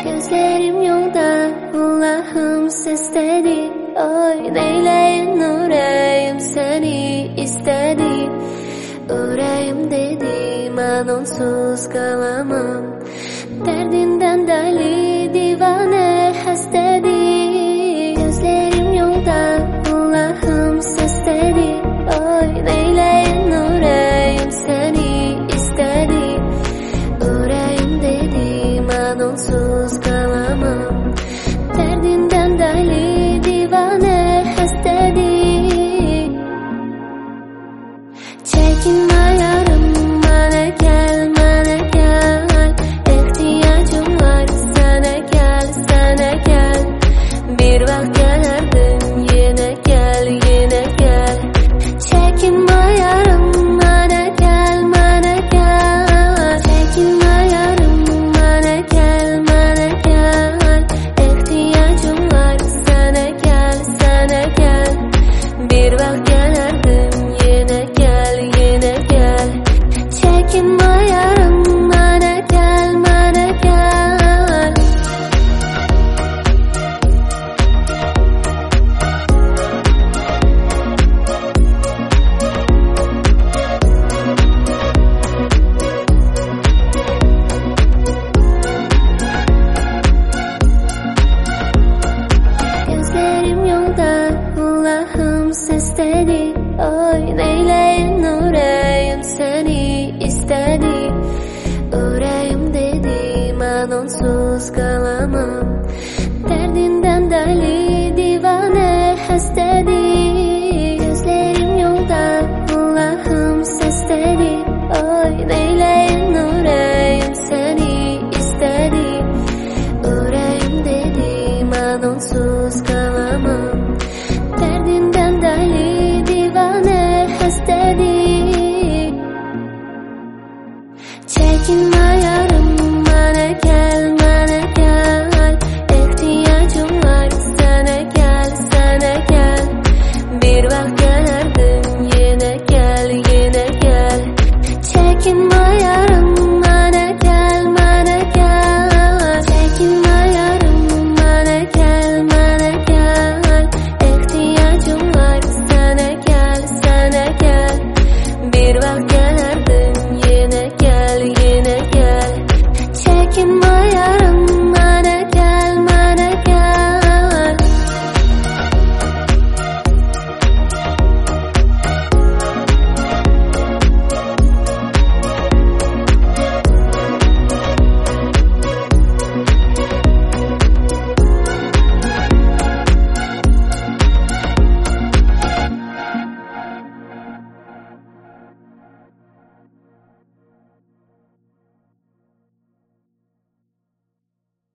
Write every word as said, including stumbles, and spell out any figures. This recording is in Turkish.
Gözlerim yolda, Allah'ım sesleri. Oy neyleyin yüreğim seni istedi. Yüreğim dedim an onsuz kalamam. Derdinden deli divane hastedi. Gözlerim yolda, Allah'ım sesleri. Oy neyleyin yüreğim seni istedi. Yüreğim dedim an onsuz kalamam. Derdinden deli divane hastedi. Çekinme yarım, bana gel, bana gel. İhtiyacım var sana gel, sana gel. Bir vakit gelerdin yine gel, yine gel. Çekinme yarım, bana gel, bana gel. Çekinme yarım, bana gel, bana gel. İhtiyacım var sana gel, sana gel. Bir vakit gelerdin yine gel, yine gel. Çekinme yarım, bana gel, bana gel. Gözlerim yolda, Allah'ım sesleri. Oy neyleyin yüreğim seni istedi. Yüreğim dedim an onsuz kalamam. Derdinden deli divane hastedi. Gözlerim yolda, Allah'ım sesleri. Oy neyleyin yüreğim seni istedi. Yüreğim dedim an onsuz kalamam. Derdinden deli divane hastedi. Çekinme ya